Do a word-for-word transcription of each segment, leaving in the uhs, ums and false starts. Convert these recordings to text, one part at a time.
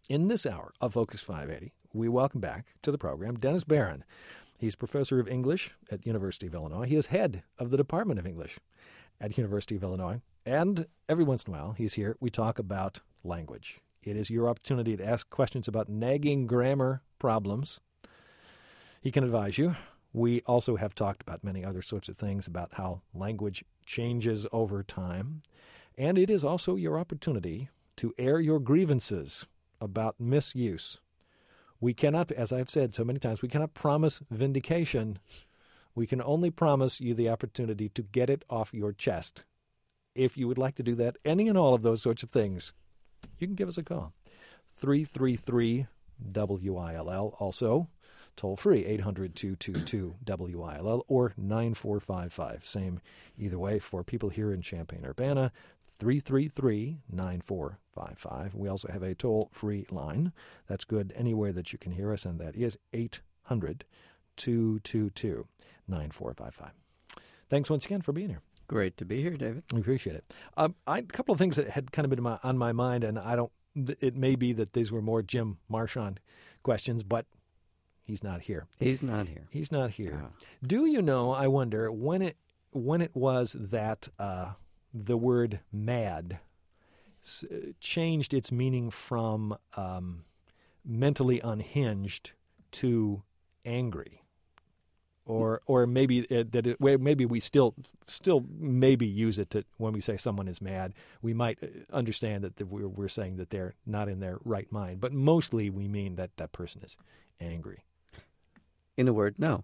In this hour of Focus five eighty, we welcome back to the program Dennis Barron. He's professor of English at University of Illinois. He is head of the Department of English at University of Illinois. And every once in a while, he's here. We talk about language. It is your opportunity to ask questions about nagging grammar problems. He can advise you. We also have talked about many other sorts of things about how language changes over time. And it is also your opportunity to air your grievances about misuse. We cannot, as I've said so many times, we cannot promise vindication. We can only promise you the opportunity to get it off your chest. If you would like to do that, any and all of those sorts of things, you can give us a call. three three three W I L L. Also, toll free, eight hundred, two two two, W I L L or nine four five five. Same either way for people here in Champaign-Urbana, three three three, nine four five five. We also have a toll-free line. That's good anywhere that you can hear us, and that is eight hundred, two two two, nine four five five. Thanks once again for being here. Great to be here, David. We appreciate it. Um, I, a couple of things that had kind of been my, on my mind, and I don't. It may be that these were more Jim Marchand questions, but he's not here. He's not here. He's not here. Oh. Do you know? I wonder when it when it was that uh, the word "mad" s- changed its meaning from um, mentally unhinged to angry. Or, or maybe it, that it, maybe we still, still maybe use it to when we say someone is mad. We might understand that the, we're, we're saying that they're not in their right mind, but mostly we mean that that person is angry. In a word, no.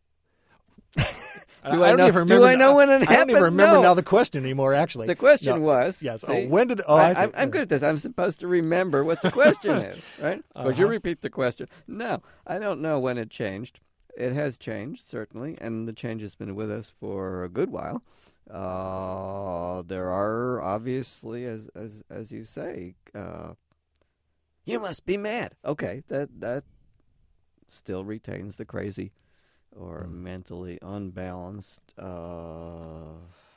do I, I, know, don't even remember, do I know when it I happened? don't even remember no. now the question anymore. Actually, the question no. was yes. See, oh, when did? Oh, I, I, I'm, I'm good at this. I'm supposed to remember what the question is, right? Uh-huh. Would you repeat the question? No, I don't know when it changed. It has changed, certainly, and the change has been with us for a good while. Uh, there are obviously, as as as you say, uh, you must be mad. Okay, that that still retains the crazy or mm. mentally unbalanced. Uh,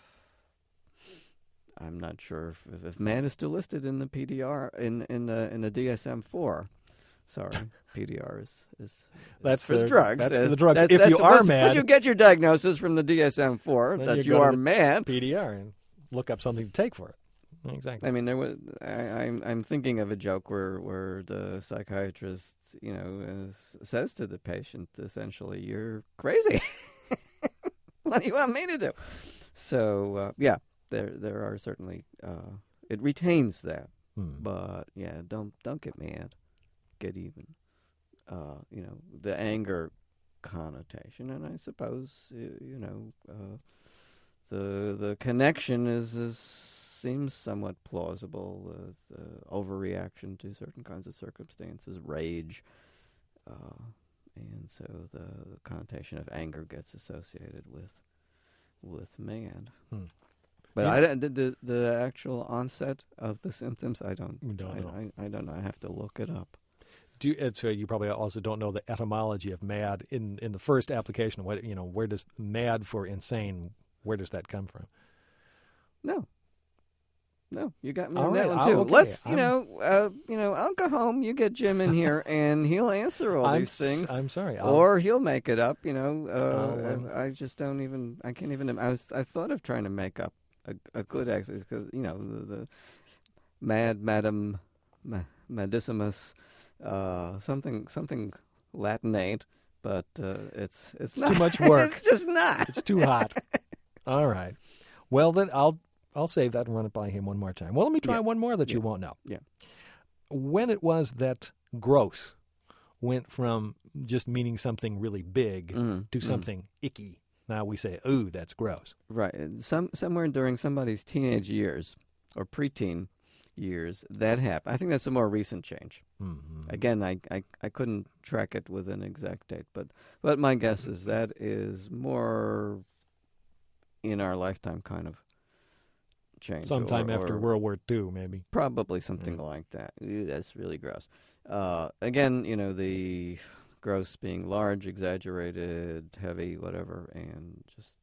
I'm not sure if, if mad is still listed in the P D R in in the in the D S M four. Sorry, P D R is, is, is that's for the, the drugs. That's uh, for the drugs. That's, if that's you supposed, are mad, you get your diagnosis from the D S M four that you, you are mad. P D R and look up something to take for it. Exactly. I mean, there was. I, I'm I'm thinking of a joke where where the psychiatrist, you know, uh, says to the patient, essentially, "You're crazy. What do you want me to do?" So uh, yeah, there there are certainly uh, it retains that, hmm. but yeah, don't don't get mad. Get even, uh, you know, the anger connotation, and I suppose you know uh, the the connection is, is seems somewhat plausible. Uh, the overreaction to certain kinds of circumstances, rage, uh, and so the, the connotation of anger gets associated with with man. Hmm. But yeah. I don't, the, the the actual onset of the symptoms, I don't, we don't I, know. I, I don't know. I have to look it up. Do you, so you probably also don't know the etymology of mad in, in the first application. What you know, where does mad for insane? Where does that come from? No, no, you got me All on right. that one oh, too. okay. Let's, you I'm, know, uh, you know, I'll go home. You get Jim in here, and he'll answer all I'm, these things. I'm sorry, I'll, or he'll make it up. You know, uh, um, I, I just don't even. I can't even. I was. I thought of trying to make up a, a good accent because you know the, the mad madam, ma, madissimus. Uh, something something Latinate, but uh, it's it's, it's not, too much work. It's just not. It's too hot. All right. Well, then I'll I'll save that and run it by him one more time. Well, let me try yeah. one more that yeah. you won't know. Yeah. When it was that gross went from just meaning something really big mm-hmm. to something mm-hmm. icky. Now we say, "Ooh, that's gross." Right. Some somewhere during somebody's teenage years or preteen years that happened. I think that's a more recent change. Mm-hmm. Again, I, I I couldn't track it with an exact date, but but my guess is that is more in our lifetime kind of change. Sometime or, after or World War Two, maybe. Probably something yeah. like that. Ew, that's really gross. Uh, again, you know, the gross being large, exaggerated, heavy, whatever, and just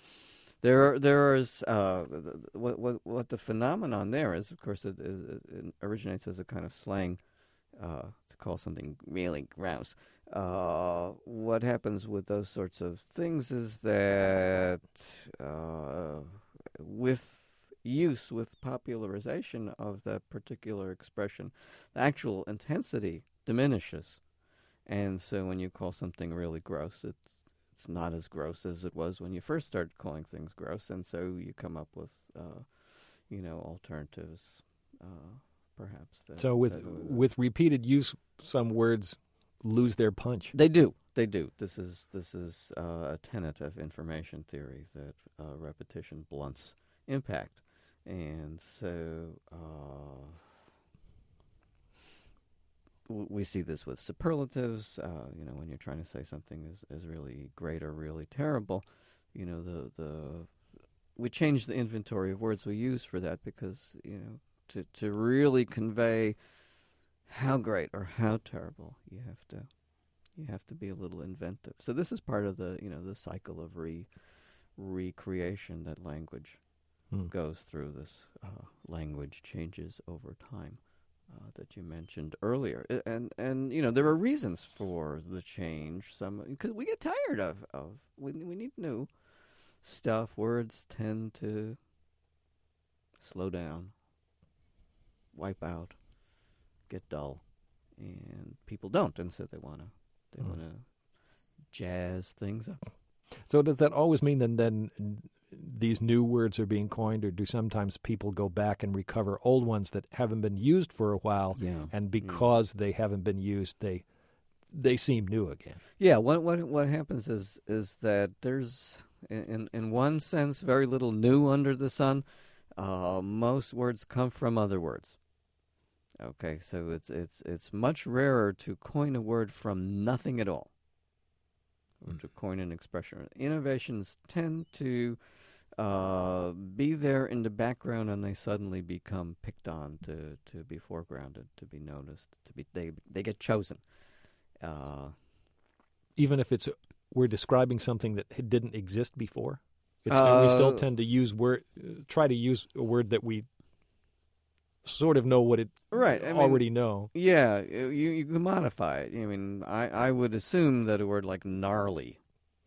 There, there is uh, what what what the phenomenon there is. Of course, it, it, it originates as a kind of slang uh, to call something really gross. Uh, what happens with those sorts of things is that uh, with use, with popularization of that particular expression, the actual intensity diminishes. And so when you call something really gross, it's it's not as gross as it was when you first started calling things gross. And so you come up with, uh, you know, alternatives, uh, perhaps. That, So with that, uh, with repeated use, some words lose their punch. They do. They do. This is this is uh, a tenet of information theory that uh, repetition blunts impact, and so uh, w- we see this with superlatives. Uh, you know, when you're trying to say something is, is really great or really terrible, you know, the the we change the inventory of words we use for that because you know to to really convey how great or how terrible, you have to you have to be a little inventive. So this is part of the you know the cycle of re recreation that language Hmm. goes through. This uh, language changes over time uh, that you mentioned earlier, I- and and you know there are reasons for the change. Some because we get tired of of we we need new stuff. Words tend to slow down, wipe out, get dull, and people don't, and so they want to they Mm. want to jazz things up. So does that always mean that then these new words are being coined, or do sometimes people go back and recover old ones that haven't been used for a while, Yeah, and because they haven't been used, they they seem new again? yeah. What what what happens is is that there's in in one sense very little new under the sun. Uh, most words come from other words. Okay, so it's it's it's much rarer to coin a word from nothing at all, or Mm. to coin an expression. Innovations tend to uh, be there in the background, and they suddenly become picked on, to, to be foregrounded, to be noticed, to be they they get chosen. Uh, Even if it's we're describing something that had- didn't exist before, it's, we still Uh, tend to use word, uh, try to use a word that we sort of know what it Right, I mean- already know. yeah, you you can modify it. I mean, I, I would assume that a word like gnarly.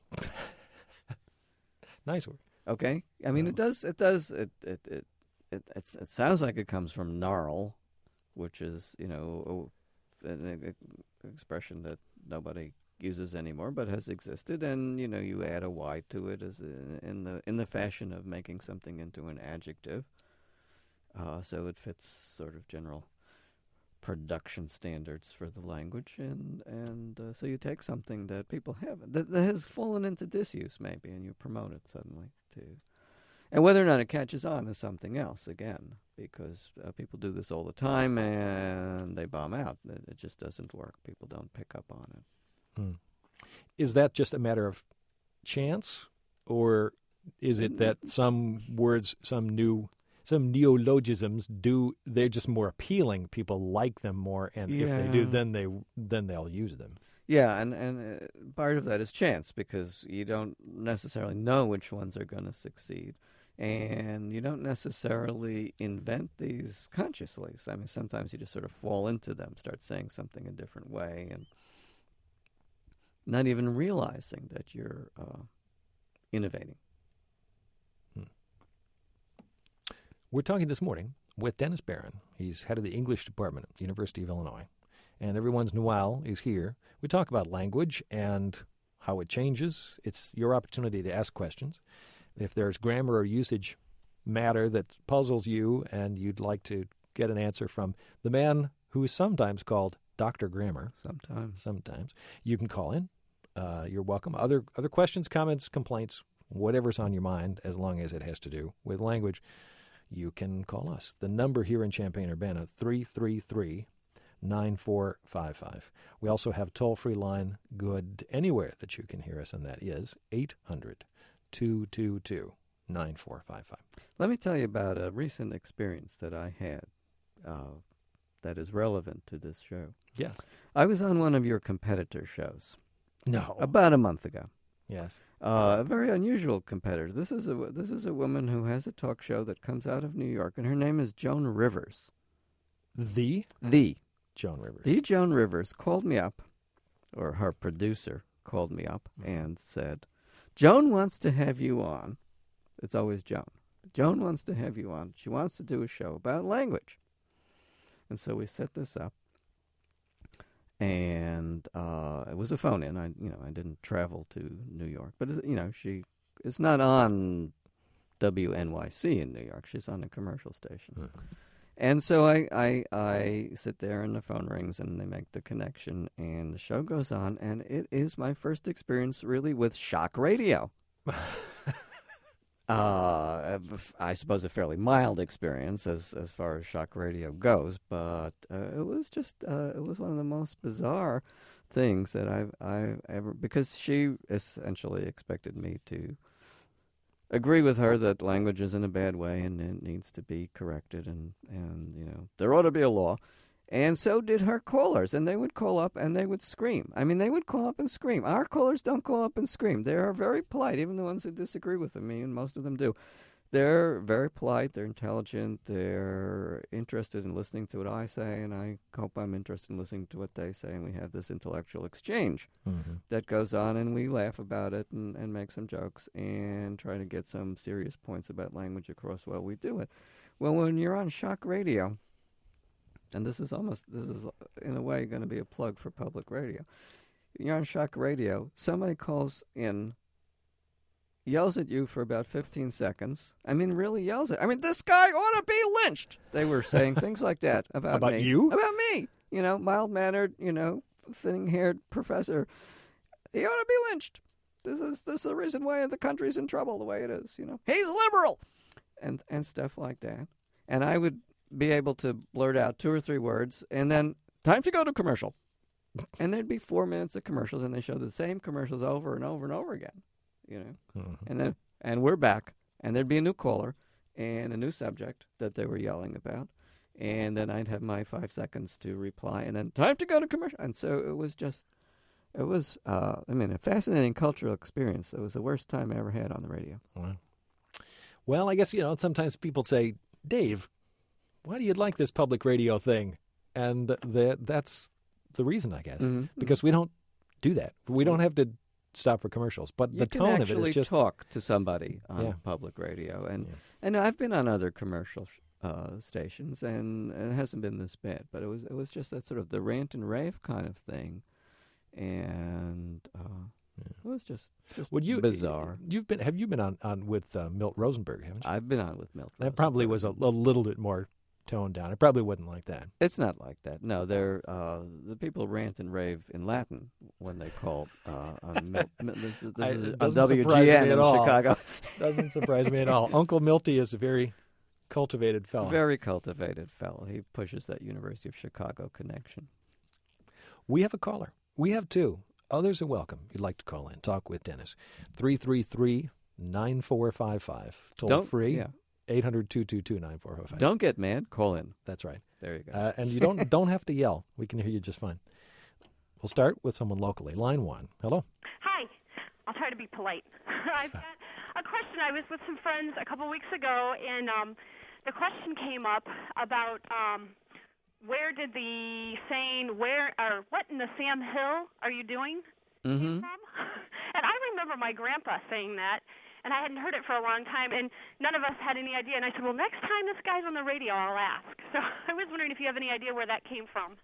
Nice word. Okay, I mean Um, it does it does it it it it, it's, it sounds like it comes from gnarl, which is you know a, an, an expression that nobody uses anymore, but has existed, and you know you add a y to it as a, in the in the fashion of making something into an adjective, uh, so it fits sort of general production standards for the language, and and uh, so you take something that people have that, that has fallen into disuse maybe, and you promote it suddenly too. And whether or not it catches on is something else again, because uh, people do this all the time and they bomb out. It, it just doesn't work. People don't pick up on it. Hmm. Is that just a matter of chance, or is it that some words, some new, some neologisms do, they're just more appealing, people like them more, and if they do, Yeah. then they then they'll use them? Yeah, and and uh, part of that is chance, because you don't necessarily know which ones are going to succeed, and you don't necessarily invent these consciously. So, I mean, sometimes you just sort of fall into them, start saying something a different way, and not even realizing that you're uh, innovating. We're talking this morning with Dennis Barron. He's head of the English department at the University of Illinois. And every once in a while is here. We talk about language and how it changes. It's your opportunity to ask questions. If there's grammar or usage matter that puzzles you and you'd like to get an answer from the man who is sometimes called Doctor Grammar, Sometimes. sometimes, you can call in. Uh, you're welcome. Other other questions, comments, complaints, whatever's on your mind, as long as it has to do with language, you can call us. The number here in Champaign-Urbana, three three three, nine four five five. We also have a toll-free line good anywhere that you can hear us, and that is eight hundred, two two two, nine four five five. Let me tell you about a recent experience that I had uh, that is relevant to this show. Yes. I was on one of your competitor shows No. about a month ago. Yes. Uh, a very unusual competitor. This is a this is a woman who has a talk show that comes out of New York, and her name is Joan Rivers. The? The Joan Rivers. The Joan Rivers called me up, or her producer called me up and said, Joan wants to have you on. It's always Joan. Joan wants to have you on. She wants to do a show about language. And so we set this up. And uh, it was a phone-in. I, you know, I didn't travel to New York, but you know, she is not on W N Y C in New York. She's on a commercial station, mm-hmm. and so I, I, I sit there, and the phone rings, and they make the connection, and the show goes on, and it is my first experience really with shock radio. Uh, I suppose a fairly mild experience as as far as shock radio goes, but uh, it was just uh, it was one of the most bizarre things that I've I've ever, because she essentially expected me to agree with her that language is in a bad way and it needs to be corrected, and and you know there ought to be a law. And so did her callers, and they would call up and they would scream. I mean, they would call up and scream. Our callers don't call up and scream. They are very polite, even the ones who disagree with me, and most of them do. They're very polite, they're intelligent, they're interested in listening to what I say, and I hope I'm interested in listening to what they say, and we have this intellectual exchange mm-hmm. that goes on, and we laugh about it and, and make some jokes and try to get some serious points about language across while we do it. Well, when you're on shock radio, and this is almost, this is in a way going to be a plug for public radio. You're on shock radio, somebody calls in, yells at you for about fifteen seconds. I mean, really yells at, I mean, this guy ought to be lynched. They were saying things like that about, about me. About you? About me. You know, mild-mannered, you know, thinning-haired professor. He ought to be lynched. This is, this is the reason why the country's in trouble the way it is, you know. He's liberal! And, and stuff like that. And I would be able to blurt out two or three words, and then time to go to commercial. And there'd be four minutes of commercials, and they show the same commercials over and over and over again, you know. Mm-hmm. And then, and we're back, and there'd be a new caller and a new subject that they were yelling about, and then I'd have my five seconds to reply, and then time to go to commercial. And so it was just, it was, uh, I mean, a fascinating cultural experience. It was the worst time I ever had on the radio. Wow. Well, I guess, you know, sometimes people say, Dave, why do you like this public radio thing? And that that's the reason, I guess, mm-hmm. because we don't do that. We don't have to stop for commercials. But you the tone of it is just... You can actually talk to somebody on yeah. public radio. And yeah. and I've been on other commercial uh, stations, and, and it hasn't been this bad. But it was it was just that sort of the rant and rave kind of thing. And uh, yeah. it was just, just Would you, bizarre. You've been Have you been on, on with uh, Milt Rosenberg, haven't you? I've been on with Milt That Rosenberg. probably was a, a little bit more toned down. It probably wasn't like that. It's not like that. No, they're uh, the people rant and rave in Latin when they call uh, on Mil- Mil- this, this I, is it on doesn't W surprise G N me at in all. Chicago. Doesn't surprise me at all. Uncle Milty is a very cultivated fellow. Very cultivated fellow. He pushes that University of Chicago connection. We have a caller. We have two. Others are welcome. If you'd like to call in, talk with Dennis. three three three, nine four five five. Toll Don't, free. Yeah. eight hundred, two two two, nine four five five. Don't get mad. Call in. That's right. There you go. Uh, and you don't don't have to yell. We can hear you just fine. We'll start with someone locally. Line one. Hello. Hi. I'll try to be polite. I've got a question. I was with some friends a couple weeks ago, and um, the question came up about um, where did the saying, where or what in the Sam Hill are you doing mm-hmm. came from? And I remember my grandpa saying that. And I hadn't heard it for a long time, and none of us had any idea. And I said, well, next time this guy's on the radio, I'll ask. So I was wondering if you have any idea where that came from.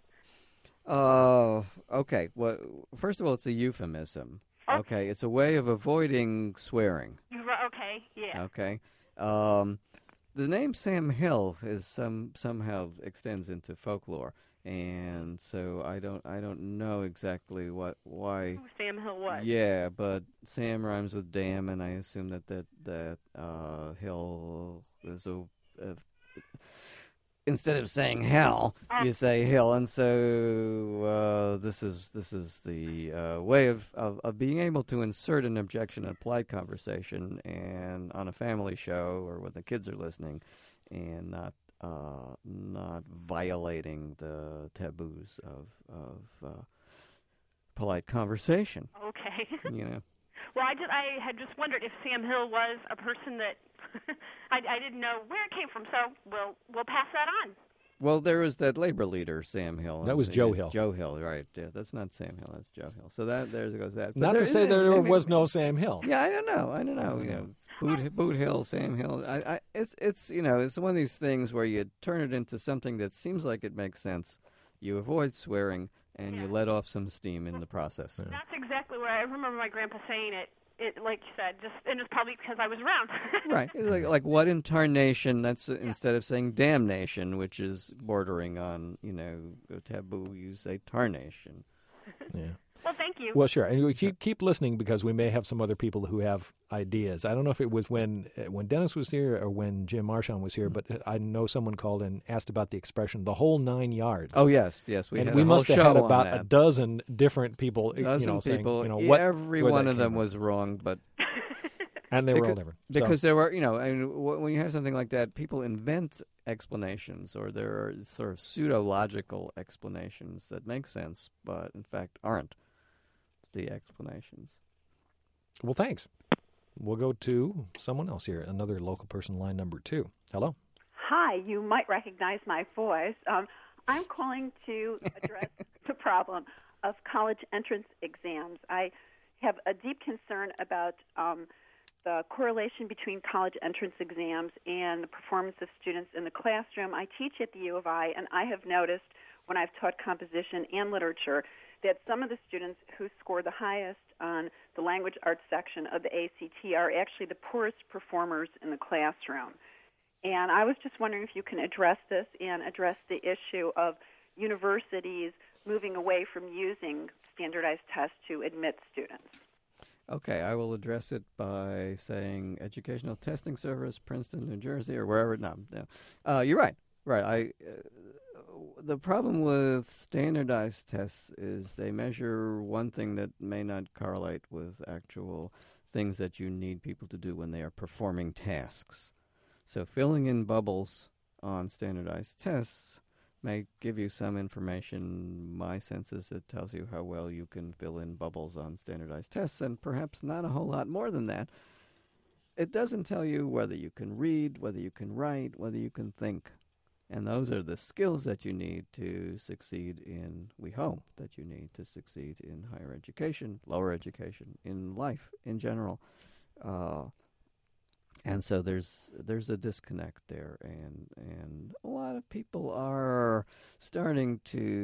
Uh, okay. Well, first of all, it's a euphemism. Okay. Okay. It's a way of avoiding swearing. You, okay, yeah. Okay. Um, the name Sam Hill is some somehow extends into folklore. And so I don't I don't know exactly what why Who Sam Hill was. Yeah, but Sam rhymes with dam, and I assume that that that uh, Hill is a, a instead of saying hell, oh. you say hill, and so uh, this is this is the uh, way of, of of being able to insert an objection in a polite conversation and on a family show or when the kids are listening, and not. Uh, not violating the taboos of of uh, polite conversation. Okay. You know. Well, I did. I had just wondered if Sam Hill was a person that I, I didn't know where it came from. So we'll we'll pass that on. Well, there was that labor leader, Sam Hill. That was and, Joe uh, Hill. Joe Hill, right? Yeah, that's not Sam Hill. That's Joe Hill. So that there goes that. But Not there to say is- there I mean, was no Sam Hill. Yeah, I don't know. I don't know. You know, Boot, Boot Hill, Sam Hill. I, I, it's, it's, you know, it's one of these things where you turn it into something that seems like it makes sense. You avoid swearing, and you Yeah. let off some steam in the process. That's exactly where I remember my grandpa saying it. It, like you said, just and it's probably because I was around. Right. It's like, like what in tarnation? That's uh, instead of saying damnation, which is bordering on, you know, a taboo, you say tarnation. Yeah. Well, thank you. Well, sure, and we keep keep listening because we may have some other people who have ideas. I don't know if it was when uh, when Dennis was here or when Jim Marchand was here, but I know someone called and asked about the expression "the whole nine yards." Oh yes, yes, we and had we a whole must have show had on about that. a dozen different people, dozen you know, people. saying, you know, yeah, what every where one that of came them from. was wrong, but and they were all because, different. So- because there were, you know, I mean, wh- when you have something like that, people invent explanations, or there are sort of pseudo-logical explanations that make sense, but in fact aren't the explanations. well, thanks. We'll go to someone else here, another local person, line number two. Hello. Hi, you might recognize my voice. Um, I'm calling to address the problem of college entrance exams. I have a deep concern about um, the correlation between college entrance exams and the performance of students in the classroom. I teach at the U of I, and I have noticed when I've taught composition and literature that some of the students who score the highest on the language arts section of the A C T are actually the poorest performers in the classroom. And I was just wondering if you can address this and address the issue of universities moving away from using standardized tests to admit students. Okay, I will address it by saying Educational Testing Service, Princeton, New Jersey, or wherever. No, no. Uh, you're right. Right. I. Uh, the problem with standardized tests is they measure one thing that may not correlate with actual things that you need people to do when they are performing tasks. So filling in bubbles on standardized tests may give you some information. My sense is it tells you how well you can fill in bubbles on standardized tests, and perhaps not a whole lot more than that. It doesn't tell you whether you can read, whether you can write, whether you can think. And those are the skills that you need to succeed in, we hope, that you need to succeed in higher education, lower education, in life in general. Uh, and so there's there's a disconnect there, and and a lot of people are starting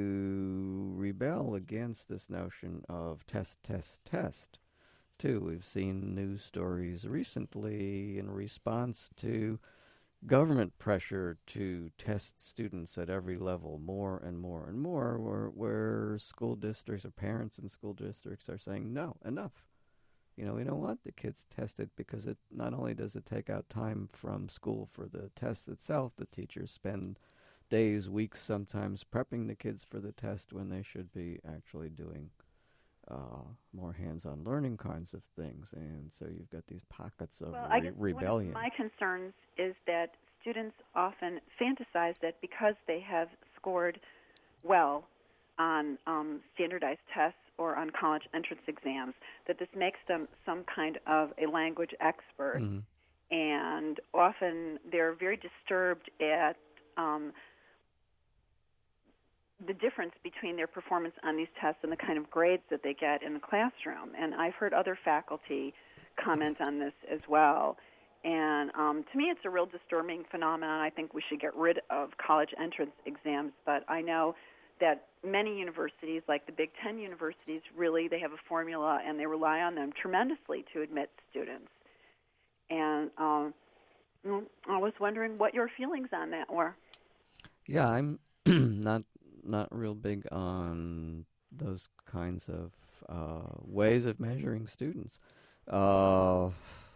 to rebel against this notion of test, test, test, too. We've seen news stories recently in response to government pressure to test students at every level more and more and more, where, where school districts or parents in school districts are saying, no, enough. You know, we don't want the kids tested because it not only does it take out time from school for the test itself, the teachers spend days, weeks sometimes prepping the kids for the test when they should be actually doing uh, more hands-on learning kinds of things. And so you've got these pockets of Well, re- I guess rebellion. one of my concerns is that students often fantasize that because they have scored well on um, standardized tests or on college entrance exams, that this makes them some kind of a language expert. Mm-hmm. And often they're very disturbed at um, the difference between their performance on these tests and the kind of grades that they get in the classroom. And I've heard other faculty comment on this as well. And um, to me, it's a real disturbing phenomenon. I think we should get rid of college entrance exams. But I know that many universities, like the Big Ten universities, really, they have a formula and they rely on them tremendously to admit students. And um, I was wondering what your feelings on that were. Yeah, I'm not not real big on those kinds of uh, ways of measuring students. Uh,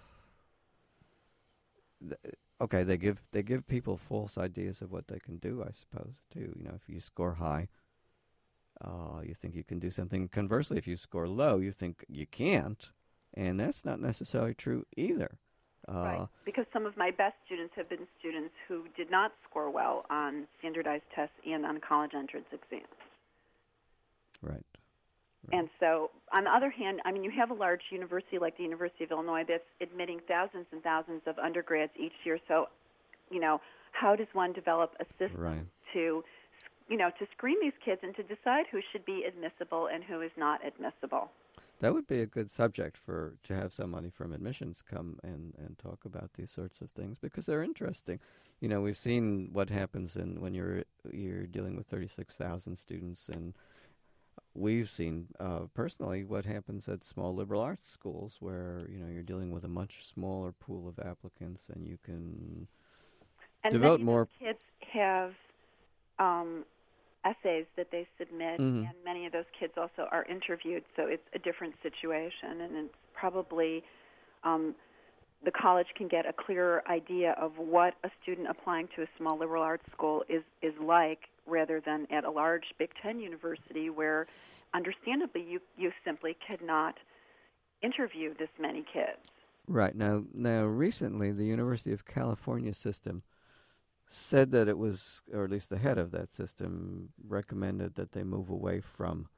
th- okay, they give they give people false ideas of what they can do, I suppose, too. You know, if you score high, uh, you think you can do something. Conversely, if you score low, you think you can't, and that's not necessarily true either. Uh, Right, because some of my best students have been students who did not score well on standardized tests and on college entrance exams. Right. right. And so, on the other hand, I mean, you have a large university like the University of Illinois that's admitting thousands and thousands of undergrads each year. So, you know, how does one develop a system Right. to, you know, to screen these kids and to decide who should be admissible and who is not admissible. That would be a good subject for to have somebody from admissions come and, and talk about these sorts of things because they're interesting. You know, we've seen what happens in when you're you're dealing with thirty-six thousand students, and we've seen uh, personally what happens at small liberal arts schools where, you know, you're dealing with a much smaller pool of applicants and you can and devote many more. Of those kids have um, essays that they submit, mm-hmm. and many of those kids also are interviewed, so it's a different situation, and it's probably um, the college can get a clearer idea of what a student applying to a small liberal arts school is, is like, rather than at a large Big Ten university where, understandably, you, you simply could not interview this many kids. Right. Now, now, recently, the University of California system said that it was, or at least the head of that system, recommended that they move away from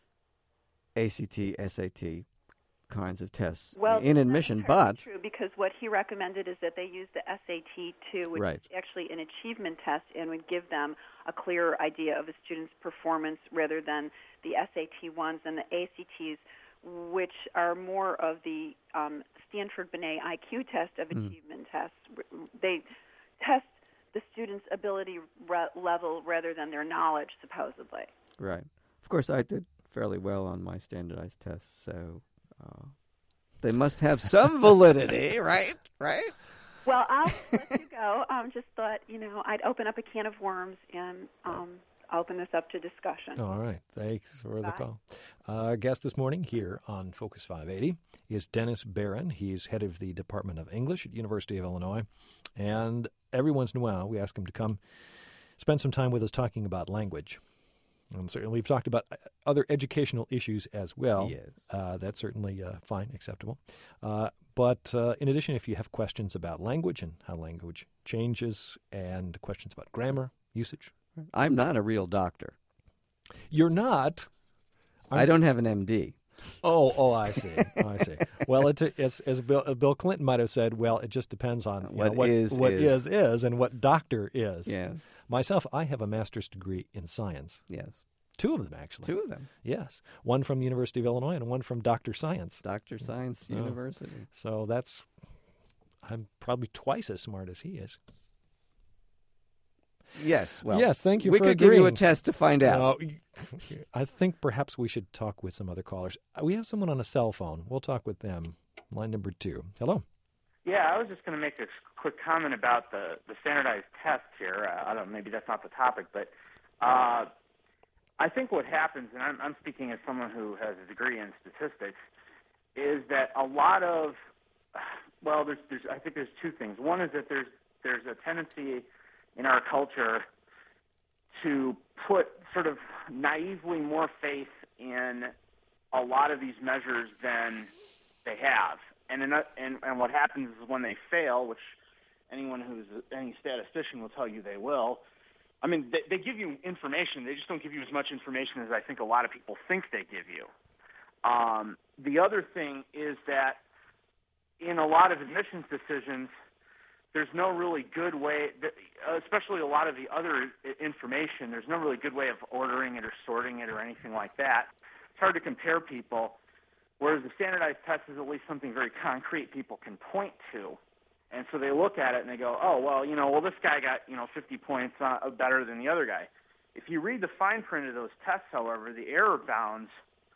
A C T, S A T kinds of tests well, in admission, but true, because what he recommended is that they use the S A T too, which right. is actually an achievement test and would give them a clearer idea of a student's performance rather than the S A T ones and the A C Ts, which are more of the um, Stanford Binet I Q test of mm. achievement tests. They test the student's ability re- level rather than their knowledge, supposedly. Right. Of course, I did fairly well on my standardized tests, so uh, they must have some validity, right? Right? Well, I'll let you go. I um, just thought, you know, I'd open up a can of worms and um, open this up to discussion. All right. Thanks for the Bye. call. Uh, our guest this morning here on Focus five eighty is Dennis Barron. He's head of the Department of English at University of Illinois. And every once in a while, we ask him to come spend some time with us talking about language. Um, certainly, we've talked about other educational issues as well. Yes. Uh, that's certainly uh, fine, acceptable. Uh, but uh, in addition, if you have questions about language and how language changes and questions about grammar, usage. I'm not a real doctor. You're not. I don't have an M D. Oh, oh, I see. Oh, I see. Well, it, it's, as Bill, uh, Bill Clinton might have said, well, it just depends on you what know, what is what is. is is and what doctor is. Yes. Myself, I have a master's degree in science. Yes. Two of them, actually. Two of them. Yes. One from the University of Illinois and one from Doctor Science. Doctor Science Oh. University. So that's, I'm probably twice as smart as he is. Yes. Well, yes, thank you we for could agreeing. give you a test to find out. No, I think perhaps we should talk with some other callers. We have someone on a cell phone. We'll talk with them. Line number two. Hello. Yeah, I was just going to make a quick comment about the, the standardized test here. Uh, I don't. Maybe that's not the topic, but uh, I think what happens, and I'm, I'm speaking as someone who has a degree in statistics, is that a lot of, well, there's, there's I think there's two things. One is that there's there's a tendency in our culture to put sort of naively more faith in a lot of these measures than they have. And, in, and and what happens is when they fail, which anyone who's any statistician will tell you they will, I mean, they, they give you information. They just don't give you as much information as I think a lot of people think they give you. Um, the other thing is that in a lot of admissions decisions, there's no really good way, especially a lot of the other information, there's no really good way of ordering it or sorting it or anything like that. It's hard to compare people, whereas the standardized test is at least something very concrete people can point to. And so they look at it and they go, oh, well, you know, well, this guy got, you know, fifty points uh, better than the other guy. If you read the fine print of those tests, however, the error bounds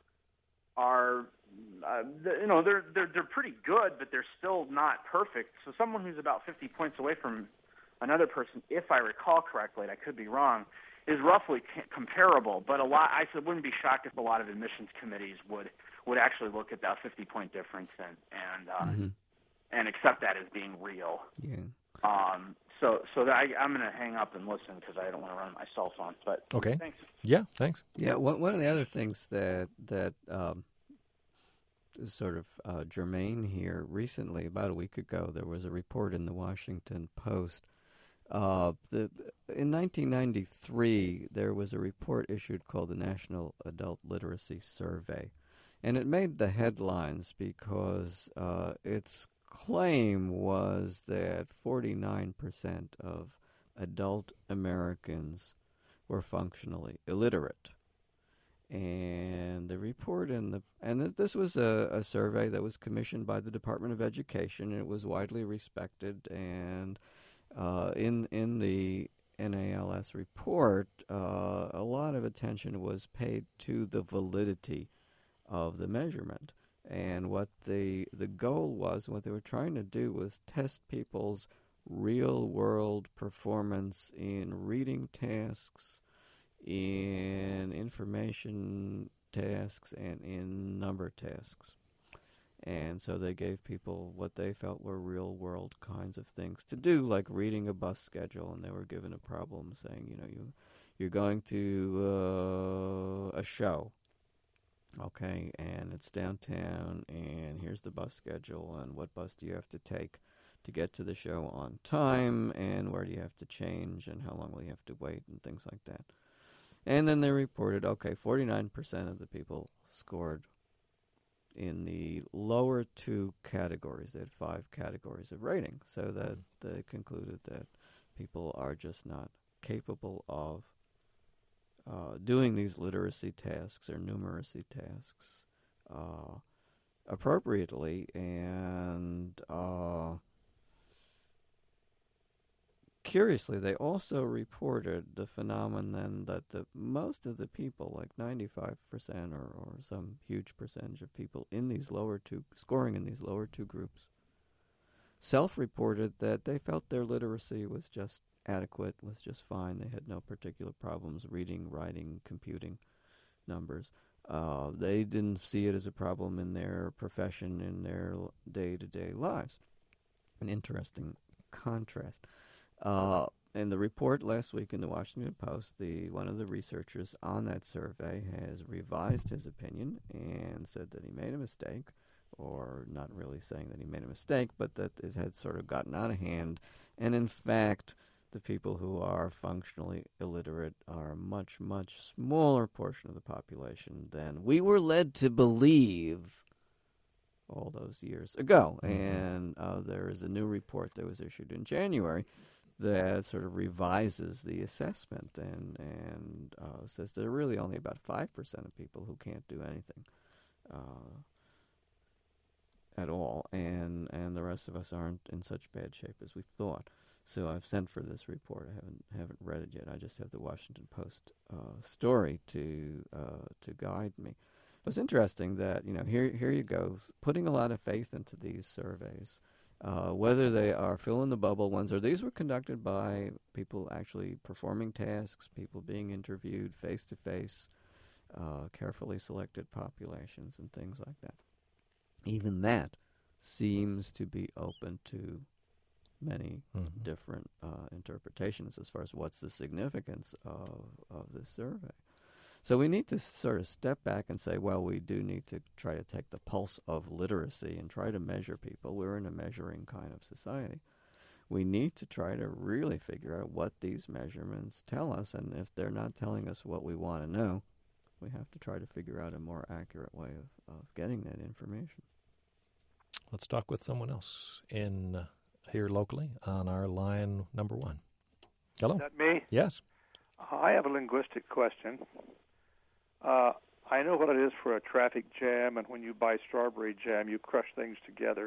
are, uh, you know, they're, they're they're pretty good, but they're still not perfect. So someone who's about fifty points away from another person, if I recall correctly, and I could be wrong, is roughly c- comparable. But a lot, I wouldn't be shocked if a lot of admissions committees would would actually look at that fifty-point difference and and uh, Mm-hmm. and accept that as being real. Yeah. Um. So so that I, I'm going to hang up and listen because I don't want to run my cell phone. But Okay. thanks. Yeah, thanks. Yeah, one one of the other things that that um, is sort of uh, germane here, recently, about a week ago, there was a report in the Washington Post. Uh, the, in nineteen ninety-three, there was a report issued called the National Adult Literacy Survey, and it made the headlines because uh, its claim was that forty-nine percent of adult Americans were functionally illiterate. And the report in the and th- this was a, a survey that was commissioned by the Department of Education, and it was widely respected. And uh, in in the N A L S report, uh, a lot of attention was paid to the validity of the measurement. And what the the goal was, what they were trying to do was test people's real-world performance in reading tasks, in information tasks, and in number tasks. And so they gave people what they felt were real-world kinds of things to do, like reading a bus schedule, and they were given a problem saying, you know, you, you're going to uh, a show, okay, and it's downtown, and here's the bus schedule, and what bus do you have to take to get to the show on time, and where do you have to change, and how long will you have to wait, and things like that. And then they reported, okay, forty-nine percent of the people scored in the lower two categories. They had five categories of rating, so that they concluded that people are just not capable of uh, doing these literacy tasks or numeracy tasks uh, appropriately. And uh, curiously, they also reported the phenomenon that the most of the people, like ninety-five percent or, or some huge percentage of people in these lower two, scoring in these lower two groups, self-reported that they felt their literacy was just adequate, was just fine. They had no particular problems reading, writing, computing numbers. Uh, they didn't see it as a problem in their profession, in their day-to-day lives. An interesting contrast. Uh, in the report last week in the Washington Post, the one of the researchers on that survey has revised his opinion and said that he made a mistake, or not really saying that he made a mistake, but that it had sort of gotten out of hand. And in fact, the people who are functionally illiterate are a much, much smaller portion of the population than we were led to believe all those years ago. Mm-hmm. And uh, there is a new report that was issued in January that sort of revises the assessment and and uh, says there are really only about five percent of people who can't do anything uh, at all, and, and the rest of us aren't in such bad shape as we thought. So I've sent for this report. I haven't haven't read it yet. I just have the Washington Post uh, story to uh, to guide me. It was interesting that, you know, here here you go, putting a lot of faith into these surveys. Uh, whether they are fill-in-the-bubble ones, or these were conducted by people actually performing tasks, people being interviewed face-to-face, uh, carefully selected populations, and things like that. Even that seems to be open to many mm-hmm. different uh, interpretations as far as what's the significance of, of this survey. So we need to sort of step back and say, well, we do need to try to take the pulse of literacy and try to measure people. We're in a measuring kind of society. We need to try to really figure out what these measurements tell us, and if they're not telling us what we want to know, we have to try to figure out a more accurate way of, of getting that information. Let's talk with someone else in uh, here locally on our line number one. Hello. Is that me? Yes. Uh, I have a linguistic question. Uh, I know what it is for a traffic jam, and when you buy strawberry jam, you crush things together.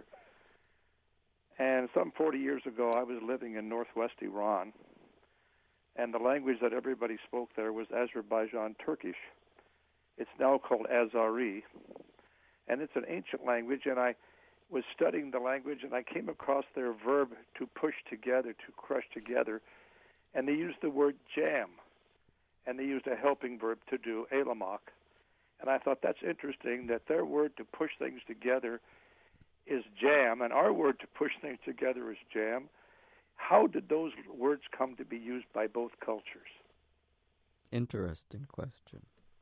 And some forty years ago, I was living in northwest Iran, and the language that everybody spoke there was Azerbaijan Turkish. It's now called Azari, and it's an ancient language, and I was studying the language, and I came across their verb to push together, to crush together, and they used the word jam. And they used a helping verb to do, elamak. And I thought that's interesting that their word to push things together is jam, and our word to push things together is jam. How did those words come to be used by both cultures? Interesting question.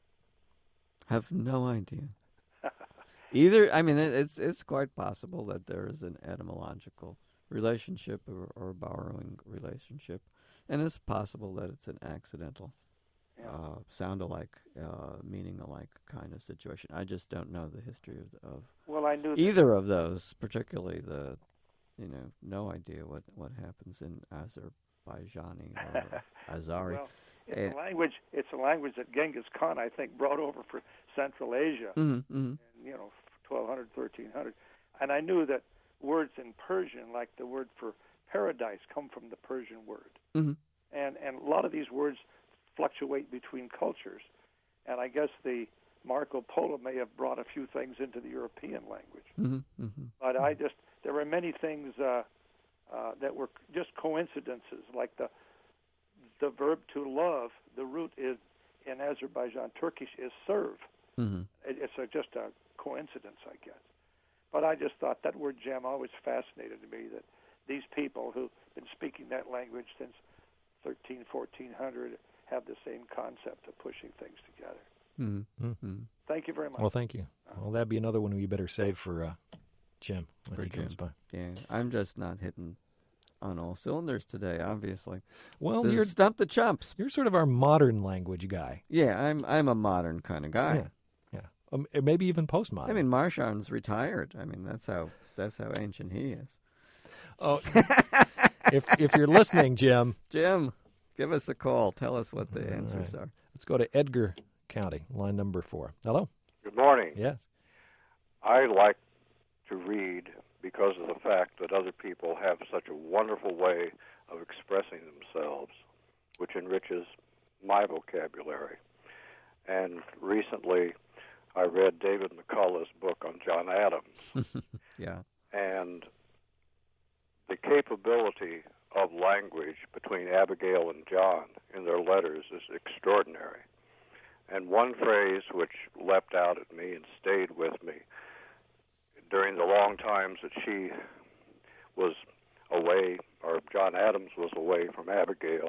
Have no idea. Either, I mean, it's it's quite possible that there is an etymological relationship or, or borrowing relationship, and it's possible that it's an accidental Yeah. Uh, sound alike, uh, meaning alike kind of situation. I just don't know the history of, of well, I knew either of those, particularly the, you know, no idea what, what happens in Azerbaijani or Azari. Well, It's Eh, a language. It's a language that Genghis Khan, I think, brought over for Central Asia, mhm, mhm, in, you know, twelve hundred, thirteen hundred. And I knew that words in Persian, like the word for paradise, come from the Persian word. mhm, And and a lot of these words fluctuate between cultures. And I guess the Marco Polo may have brought a few things into the European language. mhm, mhm. But I just there were many things uh, uh, that were just coincidences, like the the verb to love. The root is in Azerbaijan Turkish is serve. Mhm. It, it's a, just a coincidence, I guess. But I just thought that word gem always fascinated me. That these people who've been speaking that language since thirteen, fourteen hundred have the same concept of pushing things together. Mhm. Mm. Mhm. Thank you very much. Well, thank you. Well, that'd be another one we better save for uh, Jim when For he comes Jim. by. Yeah, I'm just not hitting on all cylinders today. Obviously, Well, this you're is Stump the Chumps. you're sort of our modern language guy. Yeah, I'm I'm a modern kind of guy. Yeah, yeah. Um, and maybe even postmodern. I mean, Marshawn's retired. I mean, that's how that's how ancient he is. oh, if if you're listening, Jim, Jim, give us a call. Tell us what the All answers right. are. let's go to Edgar County, line number four. Hello. Good morning. Yes. I like to read because of the fact that other people have such a wonderful way of expressing themselves, which enriches my vocabulary. And recently, I read David McCullough's book on John Adams, Yeah. and the capability of language between Abigail and John in their letters is extraordinary. And one phrase which leapt out at me and stayed with me during the long times that she was away, or John Adams was away from Abigail,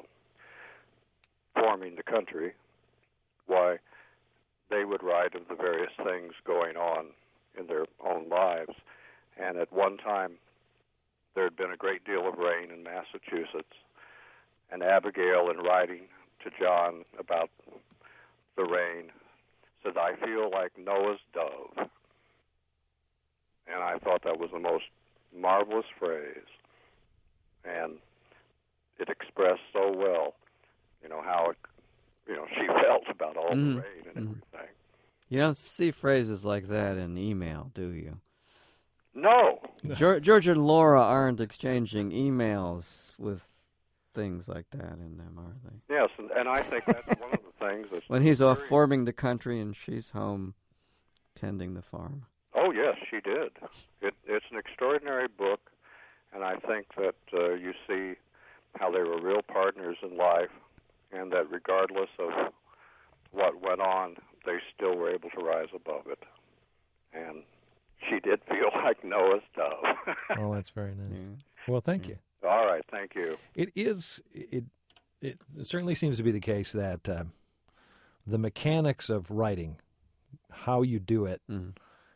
forming the country, why they would write of the various things going on in their own lives. And at one time, there had been a great deal of rain in Massachusetts, and Abigail, in writing to John about the rain, said, "I feel like Noah's dove." And I thought that was the most marvelous phrase, and it expressed so well, you know, how it, you know, she felt about all Mhm. the rain and Mhm. everything. You don't see phrases like that in email, do you? No, George, George and Laura aren't exchanging emails with things like that in them, are they? yes, and, and I think that's one of the things that's When he's off very- forming the country and she's home tending the farm. Oh, yes, she did. It, it's an extraordinary book, and I think that uh, you see how they were real partners in life, and that regardless of what went on, they still were able to rise above it. And she did feel like Noah's dove. Oh, that's very nice. Yeah. Well, thank you. All right, thank you. It is. It it certainly seems to be the case that uh, the mechanics of writing, how you do it, Mhm.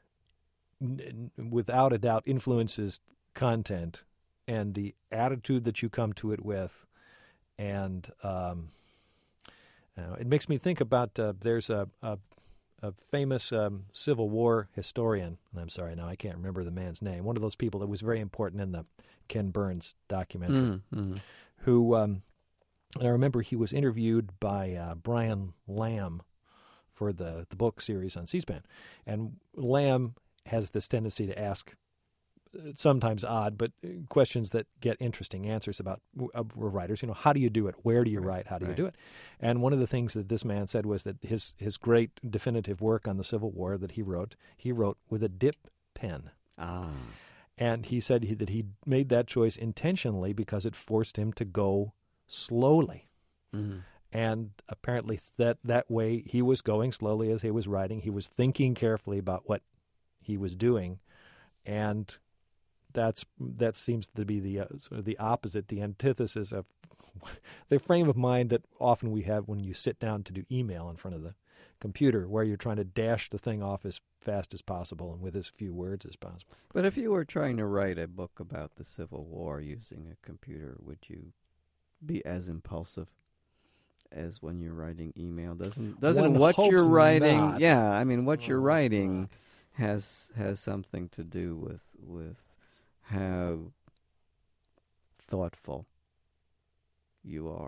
n- n- without a doubt influences content and the attitude that you come to it with, and um, you know, it makes me think about uh, there's a, a a famous um, Civil War historian, and I'm sorry now I can't remember the man's name. One of those people that was very important in the Ken Burns documentary, Mhm, mhm. who um, and I remember he was interviewed by uh, Brian Lamb for the the book series on C-SPAN, and Lamb has this tendency to ask uh, sometimes odd, but uh, questions that get interesting answers about uh, writers. You know, how do you do it? Where do you write? How do Right. you do it? And one of the things that this man said was that his his great definitive work on the Civil War that he wrote, he wrote with a dip pen. Ah. And he said he, that he made that choice intentionally because it forced him to go slowly. Mhm. And apparently that, that way he was going slowly as he was writing. He was thinking carefully about what he was doing. And that's that seems to be the uh, sort of the opposite, the antithesis of the frame of mind that often we have when you sit down to do email in front of the computer, where you're trying to dash the thing off as fast as possible and with as few words as possible. But if you were trying to write a book about the Civil War using a computer, would you be as impulsive as when you're writing email? Doesn't doesn't One what you're hopes writing? not. Yeah, I mean, what you're One hopes writing not. has has something to do with with how thoughtful you are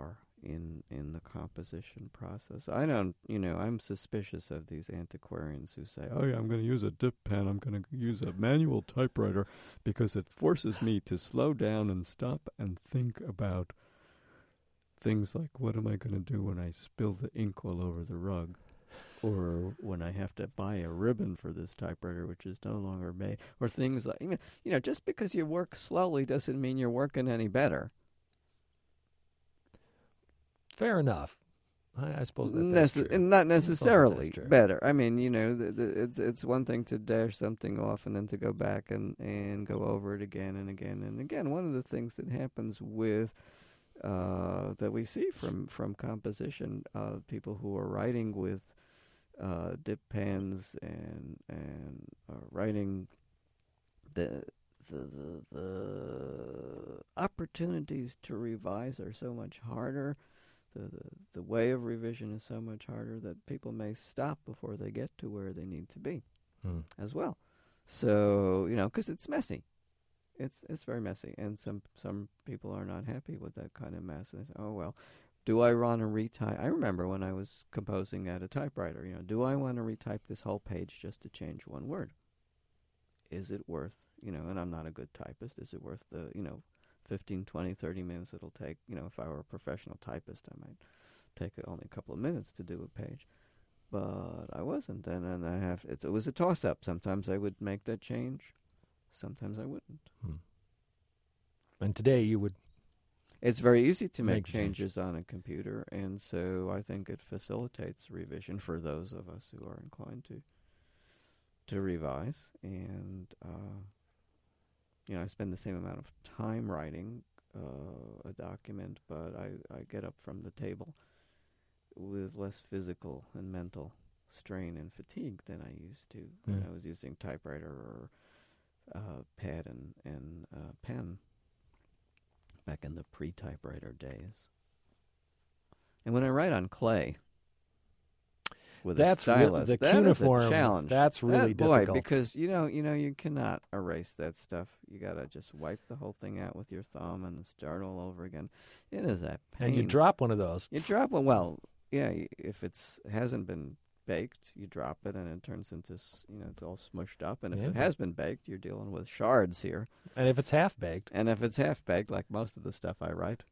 in in the composition process. I don't, you know, I'm suspicious of these antiquarians who say, "Oh yeah, I'm going to use a dip pen. I'm going to use a manual typewriter because it forces me to slow down and stop and think about things like what am I going to do when I spill the ink all over the rug, or when I have to buy a ribbon for this typewriter which is no longer made, or things like, you know, just because you work slowly doesn't mean you're working any better." Fair enough. I, I suppose that Nece- that's true. Not necessarily that's true. better. I mean, you know, the, the, it's it's one thing to dash something off and then to go back and, and go over it again and again and again. One of the things that happens with uh, that we see from from composition, uh, people who are writing with uh, dip pens and and uh, writing the. The, the the opportunities to revise are so much harder. The, the the way of revision is so much harder that people may stop before they get to where they need to be, Hmm. as well. So, you know, because it's messy. It's it's very messy, and some some people are not happy with that kind of mess. And they say, "Oh well, do I want to retype?" I remember when I was composing at a typewriter. You know, do I want to retype this whole page just to change one word? Is it worth? You know, and I'm not a good typist. Is it worth the, you know, fifteen, twenty, thirty minutes it'll take? You know, if I were a professional typist, I might take only a couple of minutes to do a page. But I wasn't, and, and I have. It, it was a toss-up. Sometimes I would make that change. Sometimes I wouldn't. Hmm. And today you would. It's very easy to Make make, the change. changes on a computer, and so I think it facilitates revision for those of us who are inclined to to revise. And uh, you know, I spend the same amount of time writing uh, a document, but I, I get up from the table with less physical and mental strain and fatigue than I used to when Mm. I was using typewriter or uh, pad and, and uh, pen back in the pre-typewriter days. And when I write on clay with That's a re- stylus, the that is cuneiform, a challenge. that's really that, boy, difficult. because you know, you know, you cannot erase that stuff. You gotta just wipe the whole thing out with your thumb and start all over again. It is a pain. And you drop one of those. You drop one. Well, yeah. y- If it's hasn't been baked, you drop it, and it turns into s- you know it's all smushed up. And if it Yeah. has been baked, you're dealing with shards here. And if it's half baked, And if it's half baked, like most of the stuff I write,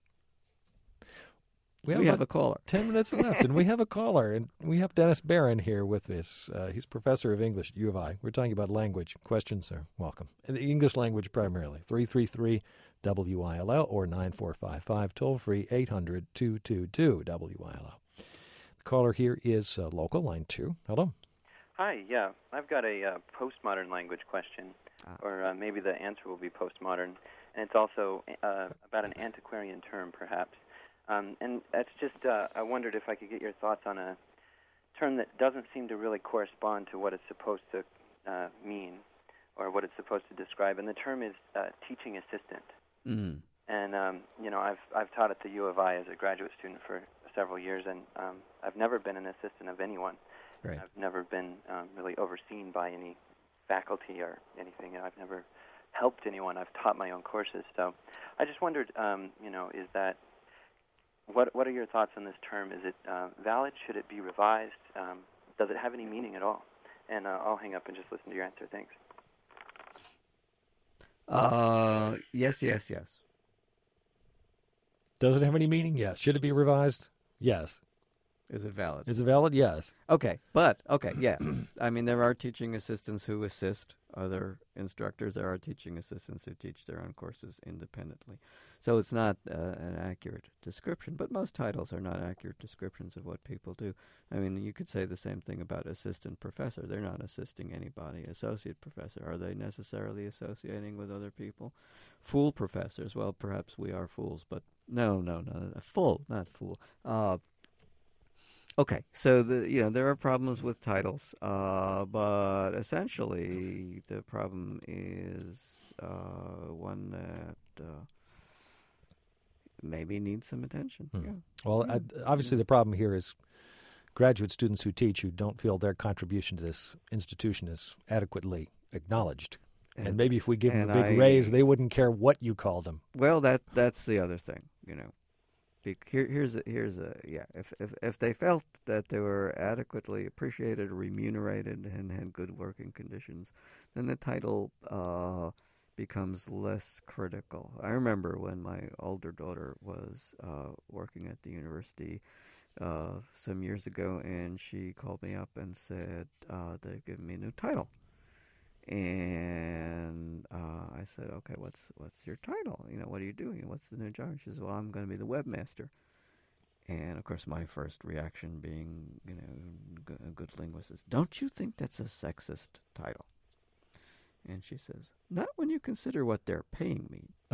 we we have, have about a caller. ten minutes left, and we have a caller, and we have Dennis Barron here with us. Uh, he's professor of English at U of I. We're talking about language. Questions are welcome. And the English language primarily. three three three W I L L or nine four five five, toll free eight hundred two two two W I L L. The caller here is uh, local, line two. Hello. Hi, yeah. I've got a uh, postmodern language question, Ah. or uh, maybe the answer will be postmodern. And it's also uh, about an antiquarian term, perhaps. Um, and that's just, uh, I wondered if I could get your thoughts on a term that doesn't seem to really correspond to what it's supposed to uh, mean or what it's supposed to describe. And the term is uh, teaching assistant. Mm. And, um, you know, I've, I've taught at the U of I as a graduate student for several years, and um, I've never been an assistant of anyone. Right. I've never been um, really overseen by any faculty or anything. I've never helped anyone. I've taught my own courses. So I just wondered, um, you know, is that, what what are your thoughts on this term? Is it uh, valid? Should it be revised? Um, does it have any meaning at all? And uh, I'll hang up and just listen to your answer. Thanks. Uh, yes, yes, yes. Does it have any meaning? Yes. Should it be revised? Yes. Is it valid? Is it valid? Yes. Okay, but, okay, yeah. I mean, there are teaching assistants who assist other instructors. There are teaching assistants who teach their own courses independently. So it's not uh, an accurate description, but most titles are not accurate descriptions of what people do. I mean, you could say the same thing about assistant professor. They're not assisting anybody. Associate professor, are they necessarily associating with other people? Fool professors, well, perhaps we are fools, but no, no, no, full, not fool. Uh, Okay, so the you know there are problems with titles, uh, but essentially the problem is uh, one that uh, maybe needs some attention. Hmm. Yeah. Well, Yeah. I, obviously the problem here is graduate students who teach who don't feel their contribution to this institution is adequately acknowledged. And, and maybe if we give them a and big I- raise, they wouldn't care what you called them. Well, that that's the other thing, you know. Be- here, here's a, here's a yeah. If, if if they felt that they were adequately appreciated, remunerated, and had good working conditions, then the title uh, becomes less critical. I remember when my older daughter was uh, working at the university uh, some years ago, and she called me up and said uh, they've given me a new title. And uh, I said, okay, what's what's your title? You know, what are you doing? What's the new job? She says, well, I'm going to be the webmaster. And, of course, my first reaction being, you know, g- a good linguist is, don't you think that's a sexist title? And she says, not when you consider what they're paying me.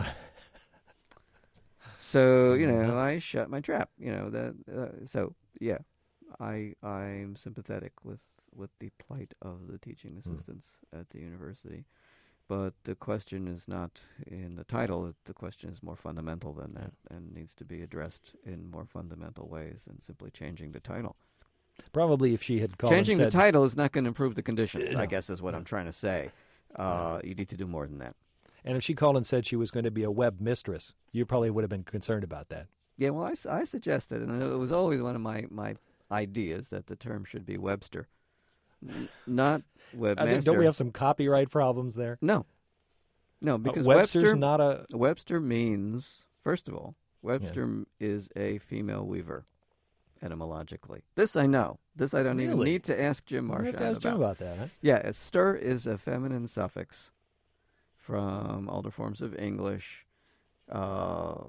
So, you know, I shut my trap. You know, that. Uh, so, yeah, I I'm sympathetic with with the plight of the teaching assistants mm. at the university. But the question is not in the title. The question is more fundamental than that yeah. and needs to be addressed in more fundamental ways than simply changing the title. Probably if she had called Changing and the said, title is not going to improve the conditions, no. I guess is what I'm trying to say. Uh, you need to do more than that. And if she called and said she was going to be a web mistress, you probably would have been concerned about that. Yeah, well, I, I suggested, and it was always one of my, my ideas, that the term should be Webster. Not webmaster. Don't we have some copyright problems there? No, no, because uh, Webster's Webster not a Webster means, first of all, Webster yeah. is a female weaver, etymologically. This I know. This I don't really? even need to ask Jim Marchand about. Ask Jim about that. Huh? Yeah, a stir is a feminine suffix from older forms of English. Uh,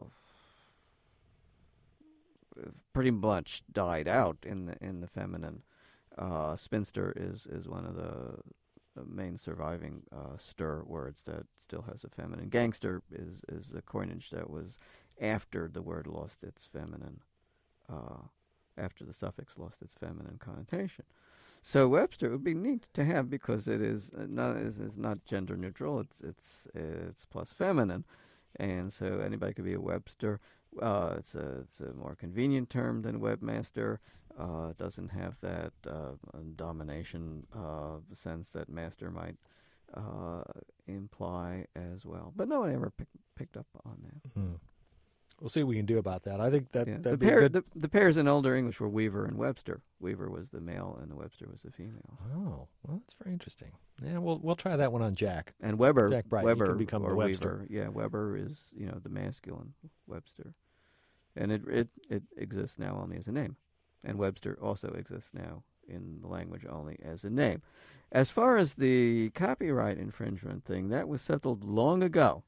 pretty much died out in the in the feminine. Uh, spinster is, is one of the, the main surviving uh, stir words that still has a feminine. Gangster is, is the coinage that was after the word lost its feminine, uh, after the suffix lost its feminine connotation. So Webster would be neat to have because it is not is, is not gender neutral. It's it's it's plus feminine, and so anybody could be a Webster. Uh, it's a it's a more convenient term than webmaster. Uh, it doesn't have that uh, domination uh, sense that master might uh, imply as well. But no one ever pick, picked up on that. Mm. We'll see what we can do about that. I think that yeah. that'd the, be pair, good. the the pairs in Older English were Weaver and Webster. Weaver was the male and the Webster was the female. Oh, well, that's very interesting. Yeah, we'll we'll try that one on Jack. And Weber, Jack Bright, Weber he can become or the Webster. Weaver. Yeah, Weber is you know the masculine Webster, and it it it exists now only as a name. And Webster also exists now in the language only as a name. As far as the copyright infringement thing, that was settled long ago.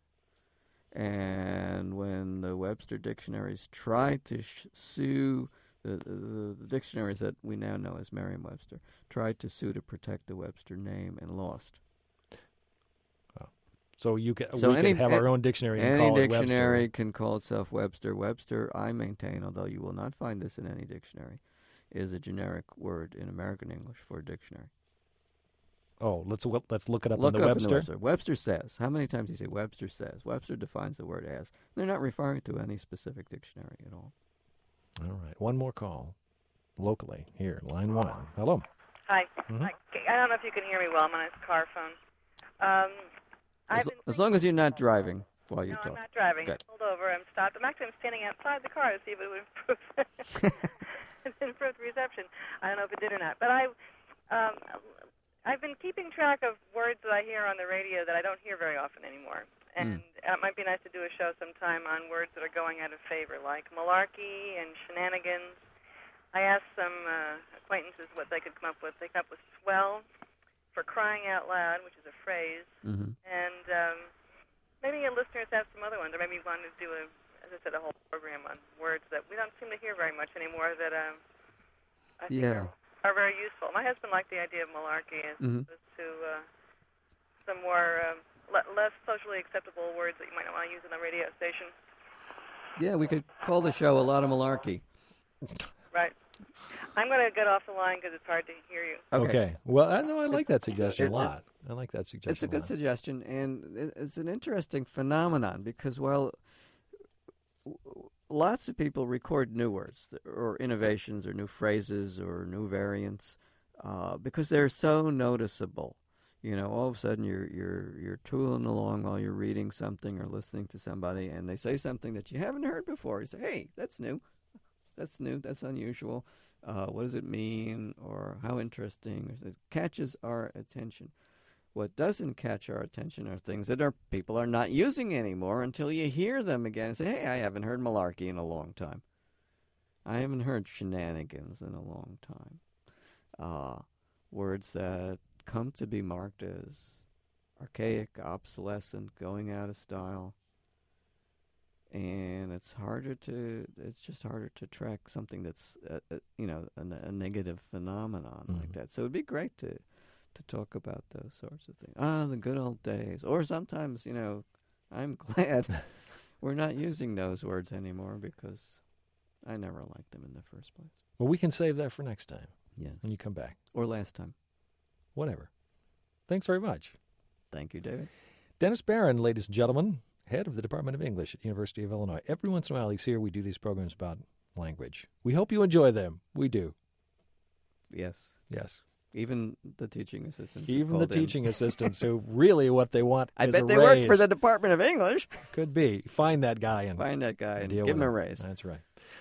And when the Webster dictionaries tried to sh- sue, the, the, the dictionaries that we now know as Merriam-Webster, tried to sue to protect the Webster name and lost. Oh. So you can, so we any, can have our own dictionary and any call dictionary it Webster. can call itself Webster. Webster, I maintain, although you will not find this in any dictionary, is a generic word in American English for a dictionary. Oh, let's let's look it up look in the up Webster. In the Webster. Webster says. How many times do you say Webster says? Webster defines the word as. They're not referring to any specific dictionary at all. All right, one more call, locally here, line one. Hello. Hi. Mm-hmm. Hi. I don't know if you can hear me well. I'm on a car phone. Um, as, I've been as long as you're not driving while you no, talk. I'm not driving. Good. I pulled over. I'm stopped. I'm actually I'm standing outside the car to see if it would improve. improve the reception. I don't know if it did or not. But I, um, I've been keeping track of words that I hear on the radio that I don't hear very often anymore. And mm. it might be nice to do a show sometime on words that are going out of favor, like malarkey and shenanigans. I asked some uh, acquaintances what they could come up with. They came up with swell, for crying out loud, which is a phrase. Mm-hmm. And um, maybe your listeners have some other ones, or maybe you want to do, a, as I said, a whole program on words that we don't seem to hear very much anymore that um, I think yeah. are, are very useful. My husband liked the idea of malarkey as mm-hmm. opposed to uh, some more um, le- less socially acceptable words that you might not want to use in a radio station. Yeah, we could call the show A Lot of Malarkey. Right. I'm going to get off the line because it's hard to hear you. Okay. okay. Well, I know I like that suggestion it, a lot. I like that suggestion. It's a good a suggestion, and it's an interesting phenomenon because while lots of people record new words or innovations or new phrases or new variants uh, because they're so noticeable. You know, all of a sudden you're you're you're tooling along while you're reading something or listening to somebody, and they say something that you haven't heard before. You say, "Hey, that's new. That's new. That's unusual. Uh, what does it mean? Or how interesting?" It catches our attention. What doesn't catch our attention are things that our people are not using anymore until you hear them again and say, "Hey, I haven't heard malarkey in a long time. I haven't heard shenanigans in a long time." Uh, words that come to be marked as archaic, obsolescent, going out of style. And it's harder to, it's just harder to track something that's, uh, uh, you know, a, a negative phenomenon mm-hmm. like that. So it'd be great to, to talk about those sorts of things. Ah, the good old days. Or sometimes, you know, I'm glad we're not using those words anymore because I never liked them in the first place. Well, we can save that for next time. Yes. When you come back. Or last time. Whatever. Thanks very much. Thank you, David. Dennis Barron, ladies and gentlemen, head of the Department of English at University of Illinois. Every once in a while he's here. We do these programs about language. We hope you enjoy them. We do. Yes. Yes. Even the teaching assistants. Even the teaching in. assistants who really what they want I is bet a they raise. work for the Department of English. Could be. Find that guy and Find that guy and give him him a raise. That's right.